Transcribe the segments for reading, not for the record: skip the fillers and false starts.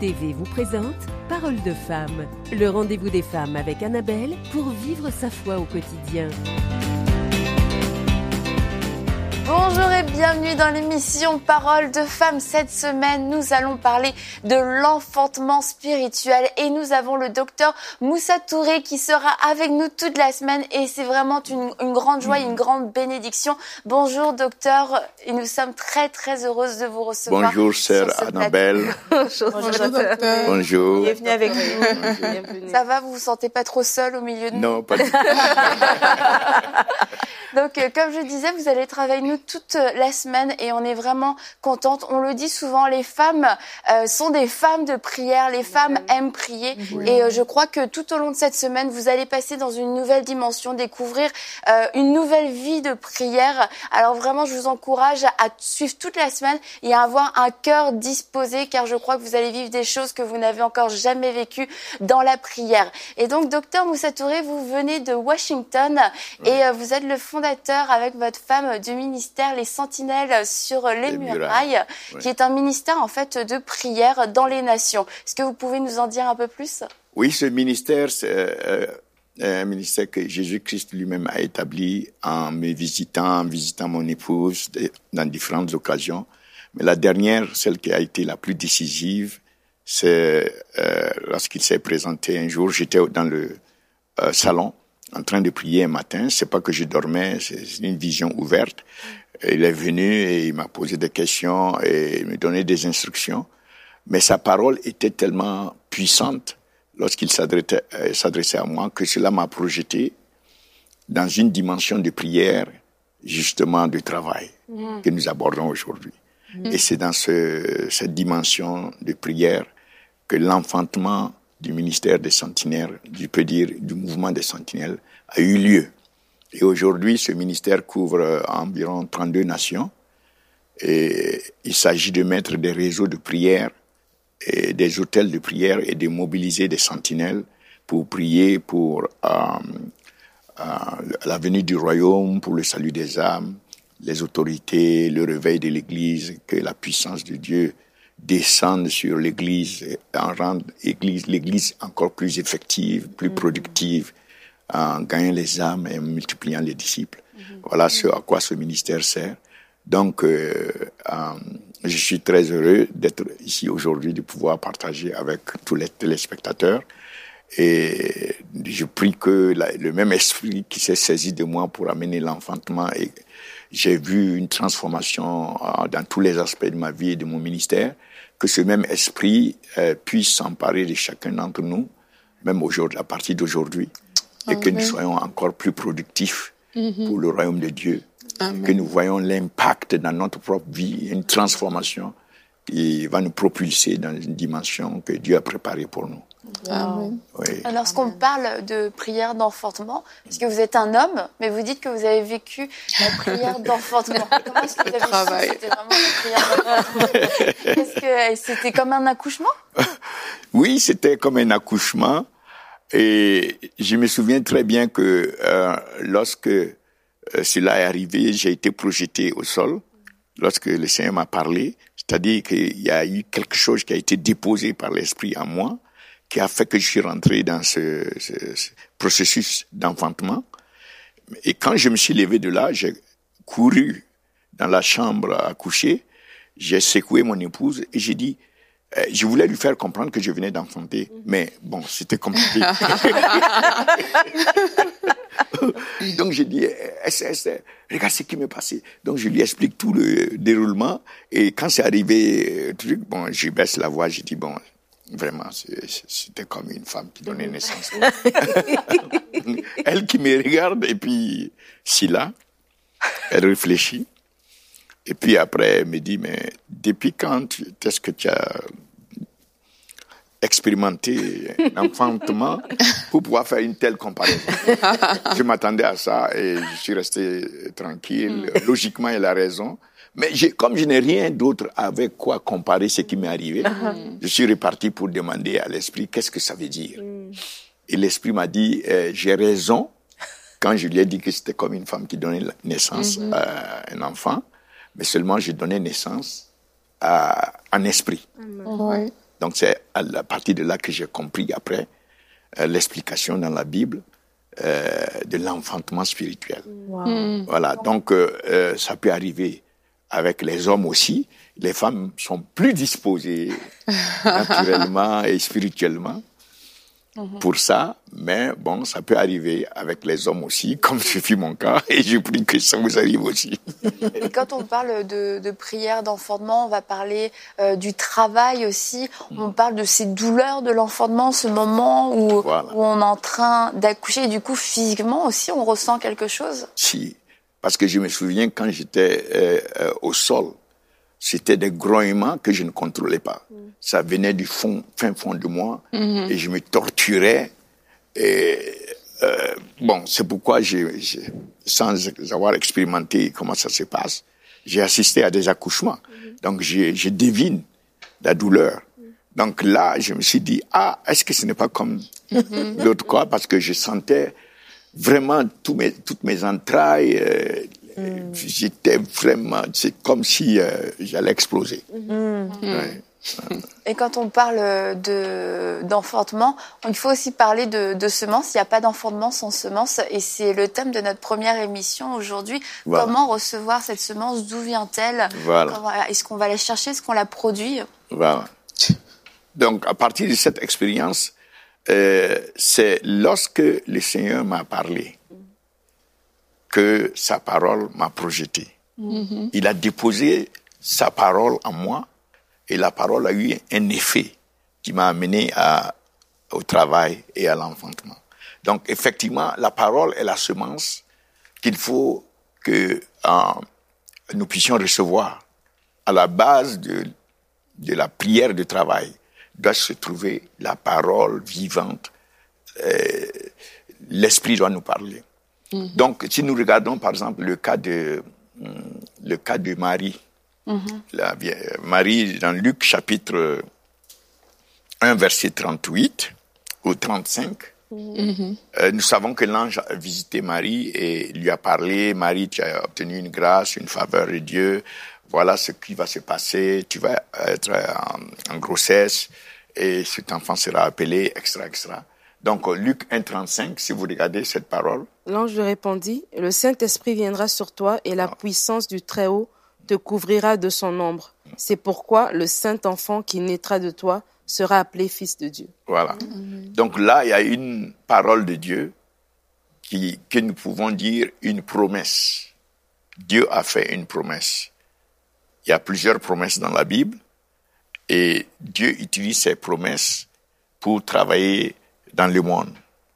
TV vous présente Parole de femme, le rendez-vous des femmes avec Annabelle pour vivre sa foi au quotidien. Bonjour et bienvenue dans l'émission Parole de femmes. Cette semaine, nous allons parler de l'enfantement spirituel et nous avons le docteur Moussa Touré qui sera avec nous toute la semaine et c'est vraiment une grande joie et une grande bénédiction. Bonjour docteur et nous sommes très très heureuses de vous recevoir. Bonjour sœur Annabelle. Bonjour docteur. Bonjour. Bienvenue avec nous. Ça va, vous vous sentez pas trop seul au milieu de nous? Non, pas du tout. Donc, comme je disais, vous allez travailler avec nous toute la semaine et on est vraiment contente. On le dit souvent, les femmes sont des femmes de prière, les femmes aiment prier. Oui. Et je crois que tout au long de cette semaine, vous allez passer dans une nouvelle dimension, découvrir une nouvelle vie de prière. Alors vraiment, je vous encourage à suivre toute la semaine et à avoir un cœur disposé car je crois que vous allez vivre des choses que vous n'avez encore jamais vécues dans la prière. Et donc, docteur Moussa Touré, vous venez de Washington et vous êtes le fondateur avec votre femme du ministère Les Sentinelles sur les Murailles, qui est un ministère en fait de prière dans les nations. Est-ce que vous pouvez nous en dire un peu plus? Oui, ce ministère, c'est un ministère que Jésus-Christ lui-même a établi en visitant mon épouse dans différentes occasions. Mais la dernière, celle qui a été la plus décisive, c'est lorsqu'il s'est présenté un jour, j'étais dans le salon en train de prier un matin. C'est pas que je dormais, c'est une vision ouverte. Il est venu et il m'a posé des questions et me donnait des instructions. Mais sa parole était tellement puissante lorsqu'il s'adressait à moi que cela m'a projeté dans une dimension de prière, justement de travail, que nous abordons aujourd'hui. Et c'est dans cette dimension de prière que l'enfantement du ministère des Sentinelles, je peux dire du mouvement des Sentinelles, a eu lieu. Et aujourd'hui, ce ministère couvre environ 32 nations. Et il s'agit de mettre des réseaux de prière et des hôtels de prière et de mobiliser des sentinelles pour prier pour la venue du royaume, pour le salut des âmes, les autorités, le réveil de l'Église, que la puissance de Dieu descendre sur l'Église et en rendre l'Église encore plus effective, plus productive, en gagnant les âmes et en multipliant les disciples. Voilà ce à quoi ce ministère sert. Donc, je suis très heureux d'être ici aujourd'hui, de pouvoir partager avec tous les téléspectateurs. Et je prie que le même esprit qui s'est saisi de moi pour amener l'enfantement, et j'ai vu une transformation dans tous les aspects de ma vie et de mon ministère, que ce même esprit puisse s'emparer de chacun d'entre nous, même aujourd'hui, à partir d'aujourd'hui, et que nous soyons encore plus productifs pour le royaume de Dieu, que nous voyons l'impact dans notre propre vie, une transformation qui va nous propulser dans une dimension que Dieu a préparée pour nous. Amen. Oui. Lorsqu'on parle de prière d'enfantement, parce que vous êtes un homme, mais vous dites que vous avez vécu la prière d'enfantement. Comment est-ce que vous avez vécu? C'était vraiment la prière d'enfantement. Est-ce que c'était comme un accouchement? Oui, c'était comme un accouchement. Et je me souviens très bien que lorsque cela est arrivé, j'ai été projeté au sol. Lorsque le Seigneur m'a parlé, c'est-à-dire qu'il y a eu quelque chose qui a été déposé par l'Esprit en moi, qui a fait que je suis rentré dans ce processus d'enfantement. Et quand je me suis levé de là, j'ai couru dans la chambre à coucher, j'ai secoué mon épouse et j'ai dit, je voulais lui faire comprendre que je venais d'enfanter, mais bon, c'était compliqué. Donc j'ai dit, regarde ce qui m'est passé. Donc je lui explique tout le déroulement et quand c'est arrivé, bon, je baisse la voix, j'ai dit, bon, vraiment, c'était comme une femme qui donnait naissance. Elle qui me regarde, et puis, Sila, elle réfléchit. Et puis après, elle me dit, mais depuis quand est-ce que tu as expérimenté un enfantement pour pouvoir faire une telle comparaison? Je m'attendais à ça et je suis resté tranquille. Logiquement, elle a raison. Mais comme je n'ai rien d'autre avec quoi comparer ce qui m'est arrivé, je suis reparti pour demander à l'esprit qu'est-ce que ça veut dire. Et l'esprit m'a dit, j'ai raison quand je lui ai dit que c'était comme une femme qui donnait naissance à un enfant, mais seulement j'ai donné naissance à un esprit. Donc c'est à partir de là que j'ai compris après l'explication dans la Bible de l'enfantement spirituel. Wow. Voilà, donc ça peut arriver avec les hommes aussi. Les femmes sont plus disposées naturellement et spirituellement pour ça, mais bon, ça peut arriver avec les hommes aussi, comme ce fut mon cas, et je prie que ça vous arrive aussi. Et quand on parle de prière d'enfantement, on va parler du travail aussi, on parle de ces douleurs de l'enfantement, ce moment où on est en train d'accoucher, et du coup, physiquement aussi, on ressent quelque chose? Si, parce que je me souviens quand j'étais au sol, c'était des grognements que je ne contrôlais pas. Ça venait du fin fond de moi et je me torturais. Et bon, c'est pourquoi sans avoir expérimenté comment ça se passe, j'ai assisté à des accouchements. Donc je devine la douleur. Donc là, je me suis dit, est-ce que ce n'est pas comme l'autre cas? Parce que je sentais vraiment toutes mes entrailles. J'étais vraiment, c'est comme si j'allais exploser. Ouais. Et quand on parle d'enfantement, il faut aussi parler de semences. Il n'y a pas d'enfantement sans semences, et c'est le thème de notre première émission aujourd'hui. Voilà. Comment recevoir cette semence? D'où vient-elle? Voilà. Est-ce qu'on va la chercher? Est-ce qu'on la produit? Voilà. Donc, à partir de cette expérience, c'est lorsque le Seigneur m'a parlé que sa parole m'a projeté. Il a déposé sa parole en moi et la parole a eu un effet qui m'a amené au travail et à l'enfantement. Donc, effectivement, la parole est la semence qu'il faut que nous puissions recevoir. À la base de la prière de travail doit se trouver la parole vivante. L'Esprit doit nous parler. Donc, si nous regardons, par exemple, le cas de Marie, Marie, dans Luc, chapitre 1, verset 38 ou 35, nous savons que l'ange a visité Marie et lui a parlé. Marie, tu as obtenu une grâce, une faveur de Dieu. Voilà ce qui va se passer. Tu vas être en grossesse et cet enfant sera appelé, etc., etc. Donc, Luc 1,35, si vous regardez cette parole. L'ange lui répondit, « Le Saint-Esprit viendra sur toi et la puissance du Très-Haut te couvrira de son ombre. C'est pourquoi le Saint-Enfant qui naîtra de toi sera appelé Fils de Dieu. » Voilà. Donc là, il y a une parole de Dieu que nous pouvons dire une promesse. Dieu a fait une promesse. Il y a plusieurs promesses dans la Bible et Dieu utilise ces promesses pour travailler dans le monde.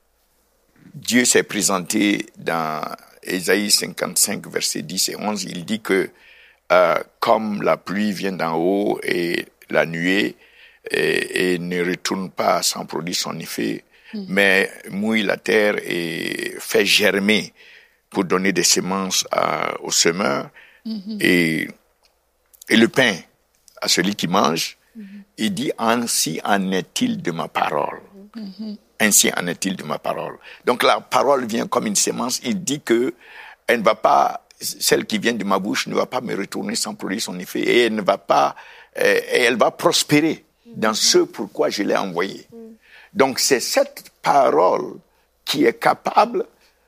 Dieu s'est présenté dans Ésaïe 55, versets 10 et 11. Il dit que comme la pluie vient d'en haut et la nuée et ne retourne pas sans produire son effet, mais mouille la terre et fait germer pour donner des semences aux semeurs et le pain à celui qui mange, il dit « Ainsi en est-il de ma parole ». Ainsi en est-il de ma parole. Donc la parole vient comme une semence. Il dit que elle ne va pas, celle qui vient de ma bouche ne va pas me retourner sans produire son effet, et elle ne va pas, et elle va prospérer dans ce pourquoi je l'ai envoyée. Donc c'est cette parole qui est capable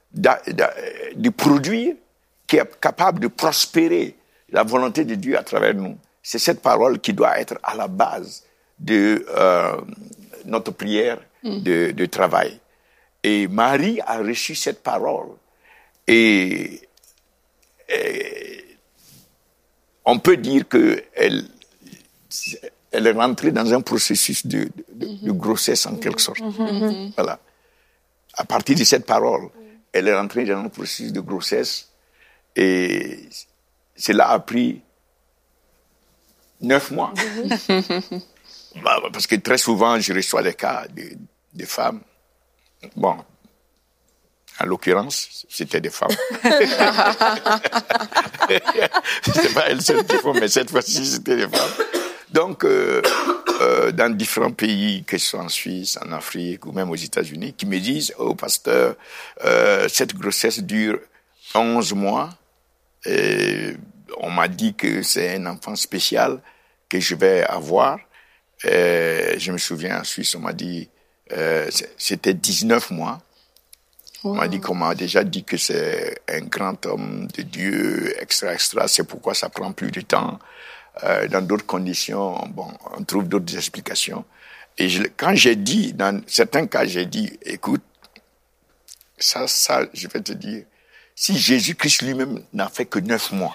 de produire, qui est capable de prospérer la volonté de Dieu à travers nous. C'est cette parole qui doit être à la base de notre prière de travail. Et Marie a reçu cette parole. Et on peut dire qu'elle est rentrée dans un processus de grossesse en quelque sorte. Voilà. À partir de cette parole, elle est rentrée dans un processus de grossesse et cela a pris 9 mois. Parce que très souvent, je reçois des cas de femmes. Bon, en l'occurrence, c'était des femmes. C'était pas elles seules qui font, mais cette fois-ci, c'était des femmes. Donc, dans différents pays, que ce soit en Suisse, en Afrique ou même aux États-Unis, qui me disent « Oh, pasteur, cette grossesse dure 11 mois. Et on m'a dit que c'est un enfant spécial que je vais avoir. Je me souviens, en Suisse, on m'a dit, c'était 19 mois. On m'a dit qu'on m'a déjà dit que c'est un grand homme de Dieu, extra. C'est pourquoi ça prend plus de temps. Dans d'autres conditions, on trouve d'autres explications. Et quand j'ai dit, dans certains cas, j'ai dit, écoute, ça, je vais te dire, si Jésus-Christ lui-même n'a fait que 9 mois,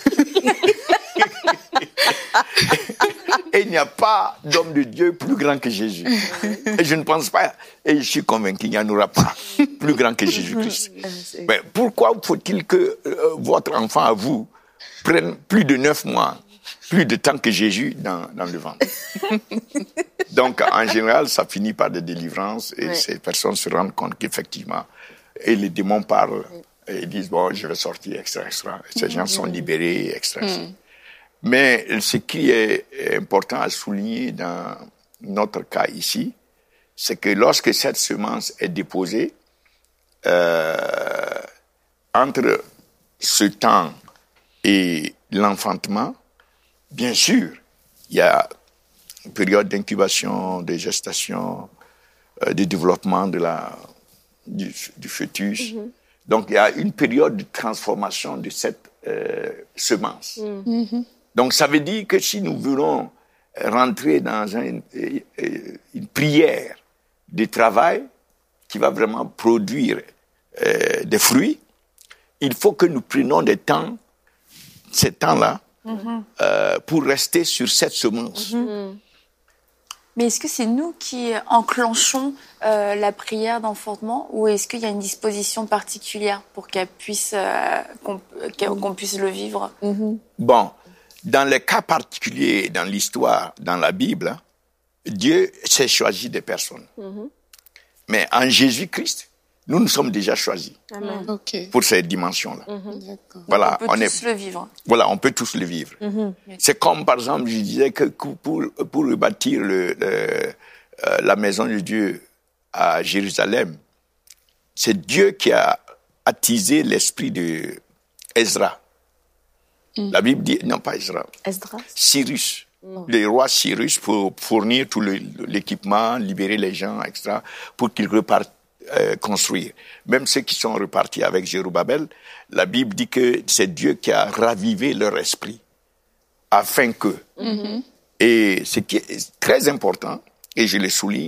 et il n'y a pas d'homme de Dieu plus grand que Jésus. Et je ne pense pas, et je suis convaincu qu'il n'y en aura pas plus grand que Jésus-Christ. Mais pourquoi faut-il que votre enfant à vous prenne plus de 9 mois, plus de temps que Jésus dans le ventre? Donc, en général, ça finit par des délivrances et ces personnes se rendent compte qu'effectivement, et les démons parlent et ils disent, bon, je vais sortir, extra. Ces gens sont libérés, extra. Mais ce qui est important à souligner dans notre cas ici, c'est que lorsque cette semence est déposée, entre ce temps et l'enfantement, bien sûr, il y a une période d'incubation, de gestation, de développement du fœtus. Donc, il y a une période de transformation de cette semence. Donc, ça veut dire que si nous voulons rentrer dans une prière de travail qui va vraiment produire des fruits, il faut que nous prenions ces temps-là, pour rester sur cette semence. Mais est-ce que c'est nous qui enclenchons la prière d'enfantement ou est-ce qu'il y a une disposition particulière pour qu'on puisse le vivre? Bon, dans les cas particuliers, dans l'histoire, dans la Bible, Dieu s'est choisi des personnes. Mais en Jésus-Christ, nous sommes déjà choisis. Amen. Pour cette dimension-là. Voilà, on peut tous le vivre. Voilà, on peut tous le vivre. C'est comme, par exemple, je disais que pour rebâtir la maison de Dieu à Jérusalem, c'est Dieu qui a attisé l'esprit de Ezra. La Bible dit, non pas Ezra, Cyrus. Le roi Cyrus pour fournir tout l'équipement, libérer les gens, etc., pour qu'ils repartent construire. Même ceux qui sont repartis avec Jérubbabel, la Bible dit que c'est Dieu qui a ravivé leur esprit afin que. Et ce qui est très important, et je le souligne,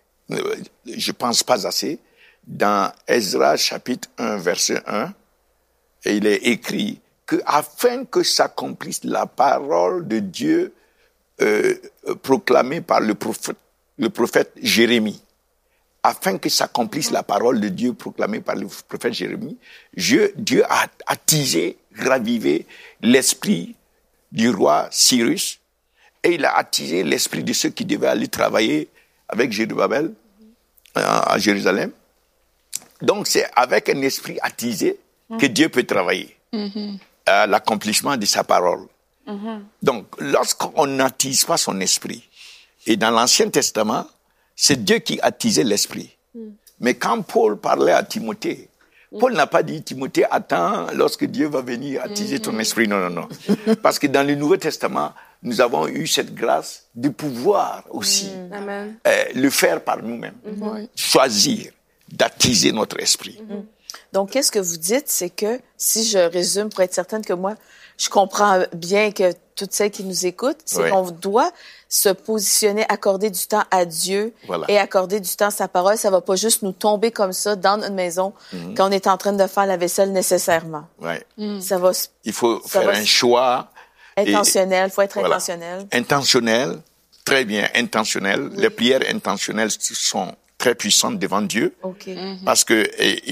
je pense pas assez, dans Ezra chapitre 1 verset 1, et il est écrit que afin que s'accomplisse la parole de Dieu proclamée par le prophète Jérémie. Afin que s'accomplisse la parole de Dieu proclamée par le prophète Jérémie, Dieu a attisé, ravivé l'esprit du roi Cyrus et il a attisé l'esprit de ceux qui devaient aller travailler avec Jérubbabel à Jérusalem. Donc c'est avec un esprit attisé que Dieu peut travailler à l'accomplissement de sa parole. Donc lorsqu'on n'attise pas son esprit, et dans l'Ancien Testament, c'est Dieu qui attisait l'esprit. Mais quand Paul parlait à Timothée, Paul n'a pas dit, Timothée, attends, lorsque Dieu va venir attiser ton esprit. Non. Parce que dans le Nouveau Testament, nous avons eu cette grâce de pouvoir aussi le faire par nous-mêmes. Choisir d'attiser notre esprit. Donc, qu'est-ce que vous dites, c'est que, si je résume pour être certaine que moi, je comprends bien que toutes celles qui nous écoutent, c'est qu'on doit se positionner, accorder du temps à Dieu et accorder du temps à sa parole. Ça va pas juste nous tomber comme ça dans notre maison quand on est en train de faire la vaisselle nécessairement. Ça va. Il faut faire un choix. Intentionnel, il faut être intentionnel. Intentionnel, très bien, intentionnel. Les prières intentionnelles sont très puissantes devant Dieu. Parce que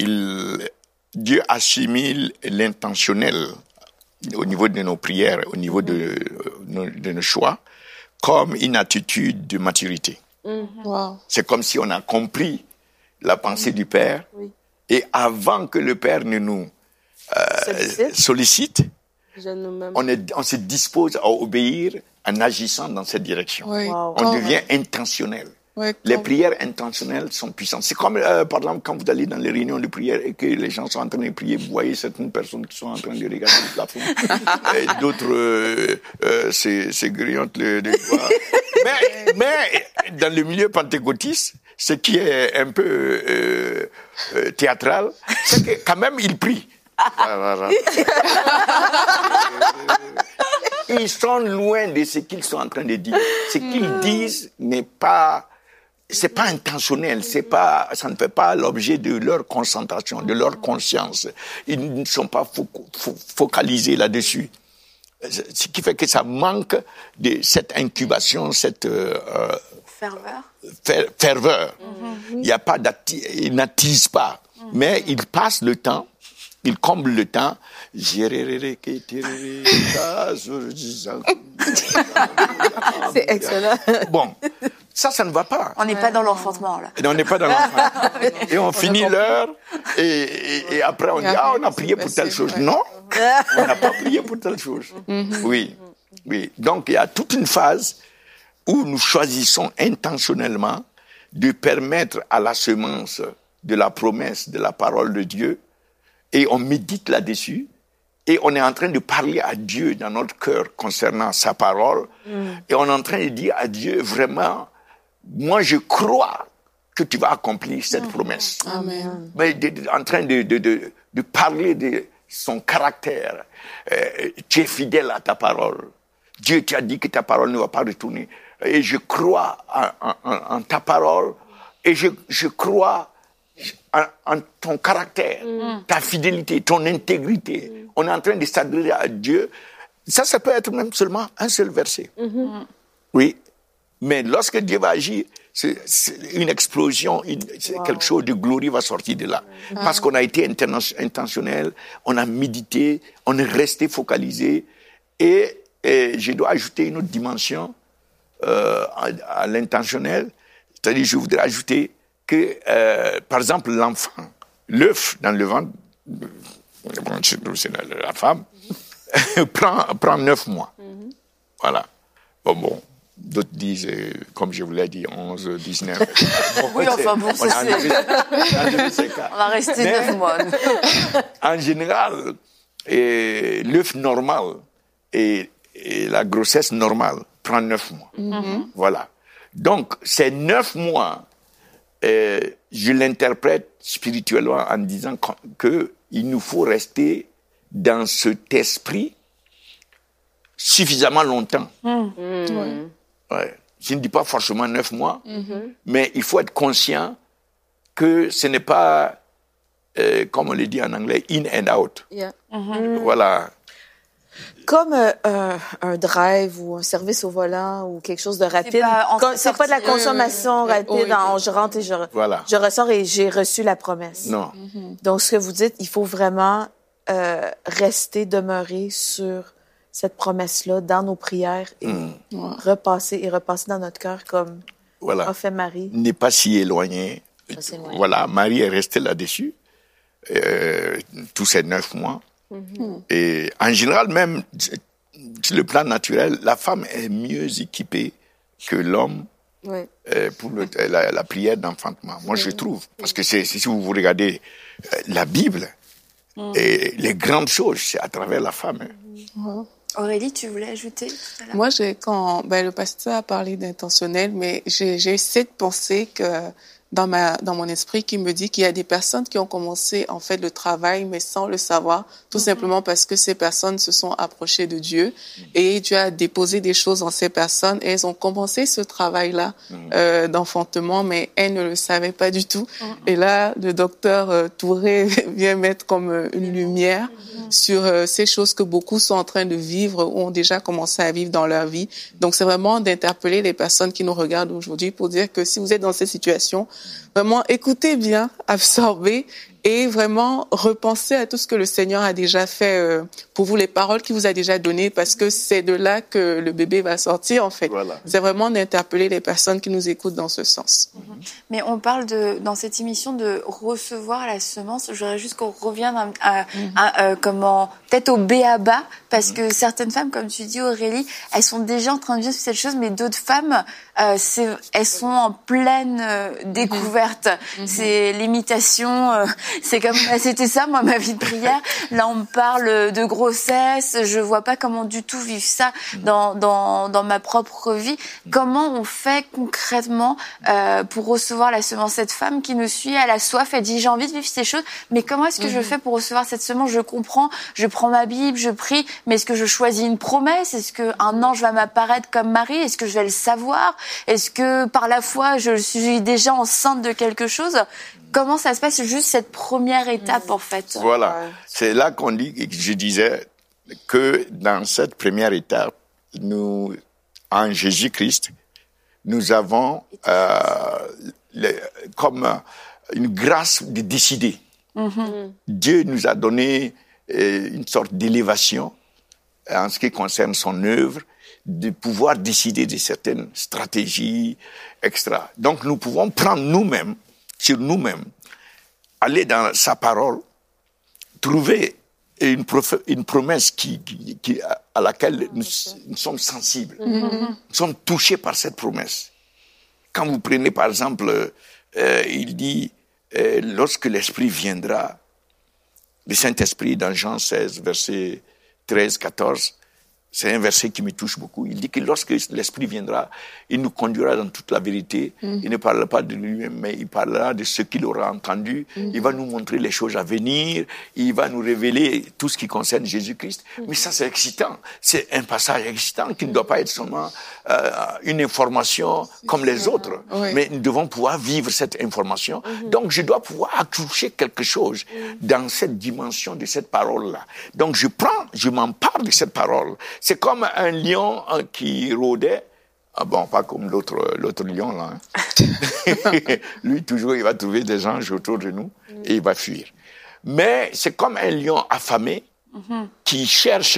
Dieu assimile l'intentionnel au niveau de nos prières, au niveau de nos choix, comme une attitude de maturité. C'est comme si on a compris la pensée du Père, et avant que le Père ne nous sollicite, on se dispose à obéir en agissant dans cette direction. On devient intentionnel. Ouais, Les prières intentionnelles sont puissantes. C'est comme, par exemple, quand vous allez dans les réunions de prière et que les gens sont en train de prier, vous voyez certaines personnes qui sont en train de regarder le plafond. Et d'autres, c'est grillante les doigts. Mais, dans le milieu pentecôtiste, ce qui est un peu théâtral, c'est que quand même, ils prient. Ils sont loin de ce qu'ils sont en train de dire. Ce qu'ils disent n'est pas... C'est pas intentionnel, ça ne fait pas l'objet de leur concentration, de leur conscience. Ils ne sont pas focalisés là-dessus. Ce qui fait que ça manque de cette incubation, cette ferveur. Il n'y a pas ils n'attisent pas, mais ils passent le temps. Il comble le temps. C'est excellent. Bon, ça ne va pas. On n'est pas dans l'enfantement, là. Et on n'est pas dans l'enfantement. Et on finit l'heure, et après on dit, on a prié pour telle chose. Non, on n'a pas prié pour telle chose. Oui. Donc il y a toute une phase où nous choisissons intentionnellement de permettre à la semence de la promesse de la parole de Dieu, et on médite là-dessus, et on est en train de parler à Dieu dans notre cœur concernant sa parole, et on est en train de dire à Dieu, vraiment, moi je crois que tu vas accomplir cette promesse. Amen. Mais en train de parler de son caractère. Tu es fidèle à ta parole. Dieu t'a dit que ta parole ne va pas retourner. Et je crois en ta parole, et je crois en ton caractère, ta fidélité, ton intégrité. On est en train de s'adresser à Dieu. Ça peut être même seulement un seul verset. Oui. Mais lorsque Dieu va agir, c'est une explosion, quelque chose de glorieux va sortir de là. Parce qu'on a été intentionnel, on a médité, on est resté focalisé. Et je dois ajouter une autre dimension à l'intentionnel. C'est-à-dire, je voudrais ajouter que, par exemple, l'enfant, l'œuf dans le ventre, c'est la femme, prend 9 mois. Voilà. Bon. D'autres disent, comme je vous l'ai dit, 11, 19. Oui, enfin bon, ça c'est... On va rester 9 mois. En général, l'œuf normal et la grossesse normale prend 9 mois. Voilà. Donc, ces 9 mois, je l'interprète spirituellement en disant qu'il nous faut rester dans cet esprit suffisamment longtemps. Ouais. Je ne dis pas forcément 9 mois, mais il faut être conscient que ce n'est pas, comme on le dit en anglais, in and out. Voilà. Comme un drive ou un service au volant ou quelque chose de rapide. C'est pas de la consommation rapide, je rentre et je ressors et j'ai reçu la promesse. Non. Donc, ce que vous dites, il faut vraiment rester, demeurer sur cette promesse-là dans nos prières et repasser dans notre cœur comme a fait Marie. N'est pas si éloigné. Voilà, Marie est restée là-dessus tous ces 9 mois. Et en général, même sur le plan naturel, la femme est mieux équipée que l'homme pour la prière d'enfantement. Moi, je trouve. Parce que si vous regardez la Bible, et les grandes choses, c'est à travers la femme. Aurélie, tu voulais ajouter tout à l'heure? Moi, quand le pasteur a parlé d'intentionnel, mais j'ai cette pensée que dans mon esprit qui me dit qu'il y a des personnes qui ont commencé en fait le travail, mais sans le savoir, tout simplement parce que ces personnes se sont approchées de Dieu et Dieu a déposé des choses en ces personnes et elles ont commencé ce travail-là d'enfantement, mais elles ne le savaient pas du tout. Et là, le docteur Touré vient mettre comme une lumière sur ces choses que beaucoup sont en train de vivre ou ont déjà commencé à vivre dans leur vie. Donc, c'est vraiment d'interpeller les personnes qui nous regardent aujourd'hui pour dire que si vous êtes dans ces situations, vraiment, écoutez bien, absorbez et vraiment repenser à tout ce que le Seigneur a déjà fait pour vous, les paroles qu'il vous a déjà données, parce que c'est de là que le bébé va sortir, en fait. Voilà. C'est vraiment d'interpeller les personnes qui nous écoutent dans ce sens. Mais on parle dans cette émission de recevoir la semence. Je voudrais juste qu'on revienne peut-être au b.a.-ba, parce que certaines femmes, comme tu dis Aurélie, elles sont déjà en train de vivre cette chose, mais d'autres femmes, elles sont en pleine découverte. C'est l'imitation, c'est comme c'était ça, moi, ma vie de prière. Là, on me parle de grossesse, je vois pas comment du tout vivre ça dans ma propre vie. Comment on fait concrètement pour recevoir la semence? Cette femme qui nous suit, elle a soif, elle dit j'ai envie de vivre ces choses, mais comment est-ce que je fais pour recevoir cette semence? Je comprends, je prends ma Bible, je prie, mais est-ce que je choisis une promesse? Est-ce qu'un ange va m'apparaître comme Marie? Est-ce que je vais le savoir? Est-ce que par la foi, je suis déjà enceinte de quelque chose? Comment ça se passe, juste cette première étape, en fait? Voilà. C'est là qu'on dit, je disais, que dans cette première étape, nous, en Jésus-Christ, nous avons comme une grâce de décider. Dieu nous a donné une sorte d'élévation en ce qui concerne son œuvre, de pouvoir décider de certaines stratégies extra. Donc nous pouvons prendre nous-mêmes, sur nous-mêmes, aller dans sa parole, trouver une promesse à laquelle nous sommes sensibles. Nous sommes touchés par cette promesse. Quand vous prenez par exemple, il dit, lorsque l'Esprit viendra, le Saint-Esprit dans Jean 16, verset 13, 14, c'est un verset qui me touche beaucoup. Il dit que lorsque l'Esprit viendra, il nous conduira dans toute la vérité. Il ne parlera pas de lui-même, mais il parlera de ce qu'il aura entendu. Il va nous montrer les choses à venir. Il va nous révéler tout ce qui concerne Jésus-Christ. Mais ça, c'est excitant. C'est un passage excitant qui ne doit pas être seulement une information comme les autres. Mais nous devons pouvoir vivre cette information. Donc, je dois pouvoir accoucher quelque chose dans cette dimension de cette parole-là. Donc, je m'empare de cette parole. C'est comme un lion qui rôdait. Ah bon, pas comme l'autre lion, là. Hein. Lui, toujours, il va trouver des anges autour de nous et il va fuir. Mais c'est comme un lion affamé qui cherche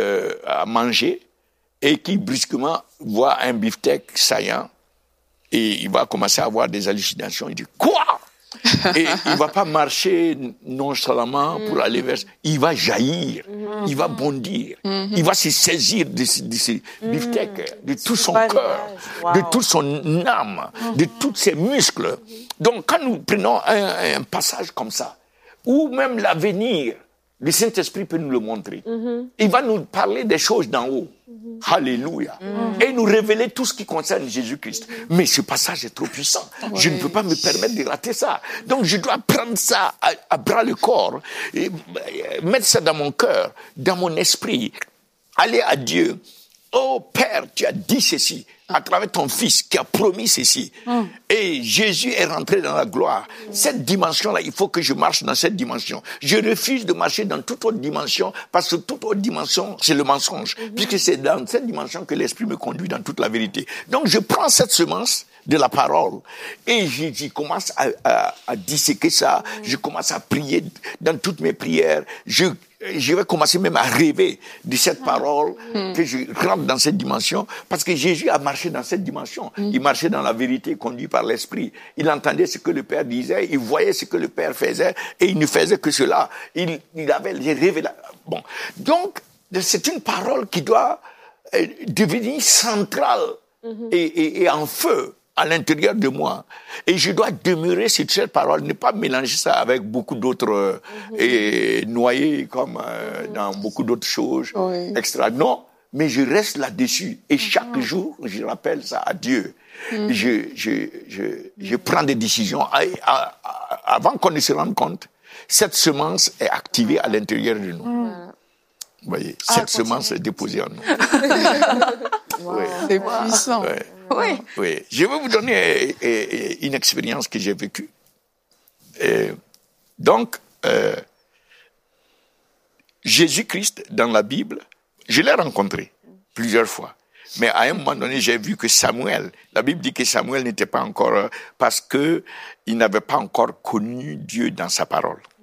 à manger et qui brusquement voit un beefsteak saillant et il va commencer à avoir des hallucinations. Il dit « Quoi ?» Et il va pas marcher nonchalamment pour aller vers... Il va jaillir, il va bondir, il va se saisir de ces beefsteaks, de tout son cœur, de toute son âme, de tous ses muscles. Donc quand nous prenons un passage comme ça, ou même l'avenir, le Saint-Esprit peut nous le montrer. Il va nous parler des choses d'en haut. Alléluia. Et nous révéler tout ce qui concerne Jésus-Christ. Mais ce passage est trop puissant. Je ne peux pas me permettre de rater ça. Donc je dois prendre ça à bras le corps, et mettre ça dans mon cœur, dans mon esprit. Aller à Dieu. Oh Père, tu as dit ceci à travers ton Fils qui a promis ceci. Et Jésus est rentré dans la gloire. Cette dimension-là, il faut que je marche dans cette dimension. Je refuse de marcher dans toute autre dimension parce que toute autre dimension, c'est le mensonge. Puisque c'est dans cette dimension que l'Esprit me conduit dans toute la vérité. Donc je prends cette semence de la parole et je commence à disséquer ça. Je commence à prier dans toutes mes prières. Je vais commencer même à rêver de cette parole, que je rentre dans cette dimension, parce que Jésus a marché dans cette dimension. Il marchait dans la vérité conduit par l'Esprit. Il entendait ce que le Père disait, il voyait ce que le Père faisait, et il ne faisait que cela. Il avait les révélations. Bon. Donc, c'est une parole qui doit devenir centrale et en feu à l'intérieur de moi. Et je dois demeurer sur cette parole, ne pas mélanger ça avec beaucoup d'autres et noyer comme dans beaucoup d'autres choses extra. Non, mais je reste là-dessus. Et chaque jour, je rappelle ça à Dieu. Je prends des décisions. Avant qu'on ne se rende compte, cette semence est activée à l'intérieur de nous. Vous voyez, cette semence est déposée en nous. C'est puissant. Oui. Je vais vous donner une expérience que j'ai vécue. Donc, Jésus-Christ, dans la Bible, je l'ai rencontré plusieurs fois. Mais à un moment donné, j'ai vu que Samuel, la Bible dit que Samuel n'était pas encore, parce que il n'avait pas encore connu Dieu dans sa parole.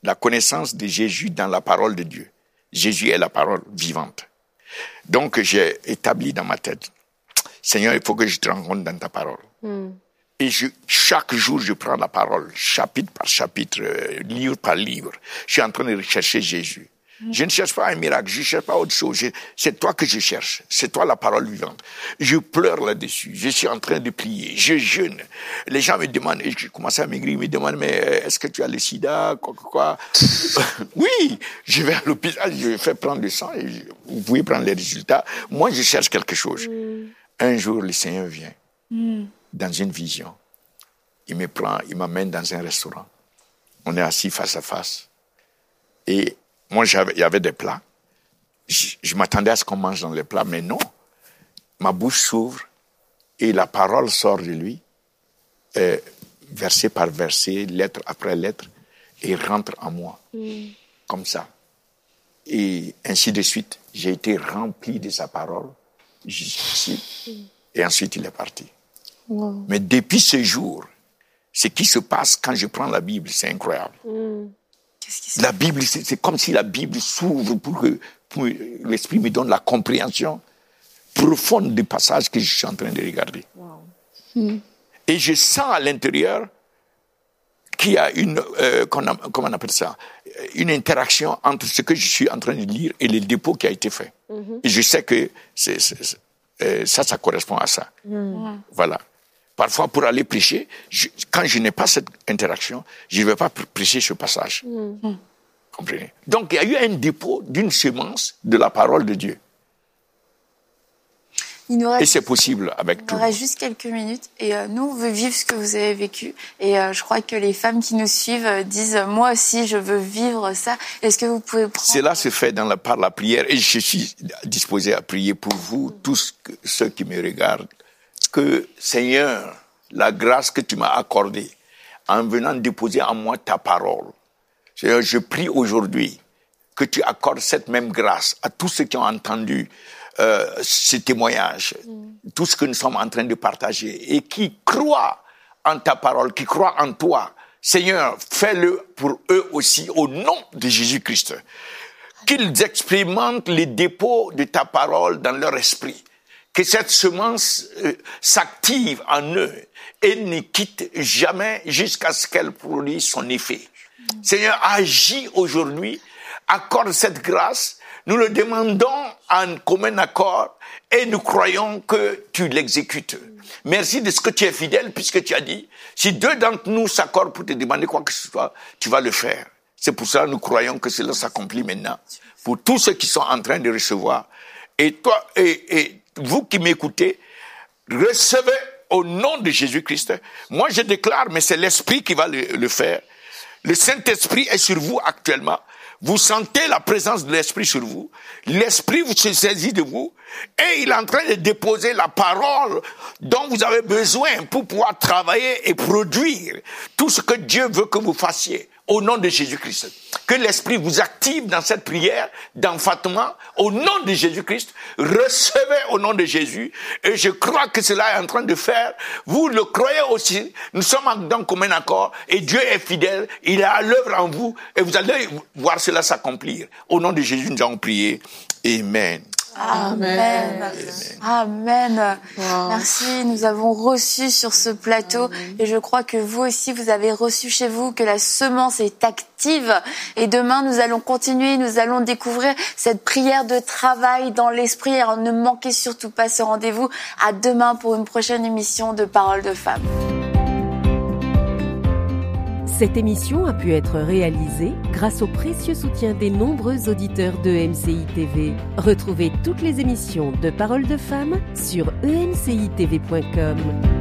la connaissance de Jésus dans la parole de Dieu. Jésus est la parole vivante. Donc, j'ai établi dans ma tête, Seigneur, il faut que je te rencontre dans ta parole. Et chaque jour, je prends la parole, chapitre par chapitre, livre par livre. Je suis en train de rechercher Jésus. Je ne cherche pas un miracle, je ne cherche pas autre chose. C'est toi que je cherche. C'est toi la parole vivante. Je pleure là-dessus. Je suis en train de prier. Je jeûne. Les gens me demandent, et je commence à maigrir, ils me demandent, mais est-ce que tu as le sida, quoi? Oui, je vais à l'hôpital, je fais prendre le sang et vous pouvez prendre les résultats. Moi, je cherche quelque chose. Un jour, le Seigneur vient dans une vision. Il me prend, il m'amène dans un restaurant. On est assis face à face. Et moi, il y avait des plats. Je m'attendais à ce qu'on mange dans les plats, mais non. Ma bouche s'ouvre et la parole sort de lui, verset par verset, lettre après lettre, et rentre en moi, comme ça. Et ainsi de suite, j'ai été rempli de sa parole jusqu'ici, et ensuite il est parti. Wow. Mais depuis ce jour, ce qui se passe quand je prends la Bible, c'est incroyable. La Bible, c'est comme si la Bible s'ouvre pour que l'Esprit me donne la compréhension profonde des passages que je suis en train de regarder. Wow. Et je sens à l'intérieur qu'il y a comment on appelle ça, une interaction entre ce que je suis en train de lire et le dépôt qui a été fait. Et je sais que ça correspond à ça. Voilà. Parfois, pour aller prêcher, quand je n'ai pas cette interaction, je ne vais pas prêcher ce passage. Comprenez? Donc, il y a eu un dépôt d'une semence de la parole de Dieu. Et c'est possible avec tout. Il nous reste juste quelques minutes. Et nous, on veut vivre ce que vous avez vécu. Et je crois que les femmes qui nous suivent disent « Moi aussi, je veux vivre ça ». Est-ce que vous pouvez prendre... Cela se fait par la prière. Et je suis disposé à prier pour vous, tous ceux qui me regardent. Que, Seigneur, la grâce que tu m'as accordée en venant déposer en moi ta parole, Seigneur, je prie aujourd'hui que tu accordes cette même grâce à tous ceux qui ont entendu ces témoignages, tout ce que nous sommes en train de partager et qui croient en ta parole, qui croient en toi. Seigneur, fais-le pour eux aussi au nom de Jésus-Christ. Qu'ils expérimentent les dépôts de ta parole dans leur esprit. Que cette semence s'active en eux et ne quitte jamais jusqu'à ce qu'elle produise son effet. Seigneur, agis aujourd'hui, accorde cette grâce, nous le demandons en commun accord et nous croyons que tu l'exécutes. Merci de ce que tu es fidèle puisque tu as dit, si deux d'entre nous s'accordent pour te demander quoi que ce soit, tu vas le faire. C'est pour ça que nous croyons que cela s'accomplit maintenant. Pour tous ceux qui sont en train de recevoir. Et toi, et vous qui m'écoutez, recevez au nom de Jésus-Christ. Moi, je déclare, mais c'est l'Esprit qui va le faire. Le Saint-Esprit est sur vous actuellement. Vous sentez la présence de l'Esprit sur vous. L'Esprit vous se saisit de vous. Et il est en train de déposer la parole dont vous avez besoin pour pouvoir travailler et produire tout ce que Dieu veut que vous fassiez. Au nom de Jésus-Christ. Que l'Esprit vous active dans cette prière d'enfantement. Au nom de Jésus-Christ. Recevez au nom de Jésus. Et je crois que cela est en train de faire. Vous le croyez aussi. Nous sommes dans commun accord. Et Dieu est fidèle. Il est à l'œuvre en vous. Et vous allez voir cela s'accomplir. Au nom de Jésus, nous allons prier. Amen. Amen. Amen. Wow. Merci. Nous avons reçu sur ce plateau et je crois que vous aussi, vous avez reçu chez vous que la semence est active. Et demain, nous allons continuer, nous allons découvrir cette prière de travail dans l'esprit. Alors ne manquez surtout pas ce rendez-vous. À demain pour une prochaine émission de Paroles de Femmes. Cette émission a pu être réalisée grâce au précieux soutien des nombreux auditeurs de MCI TV. Retrouvez toutes les émissions de Paroles de Femmes sur emcitv.com.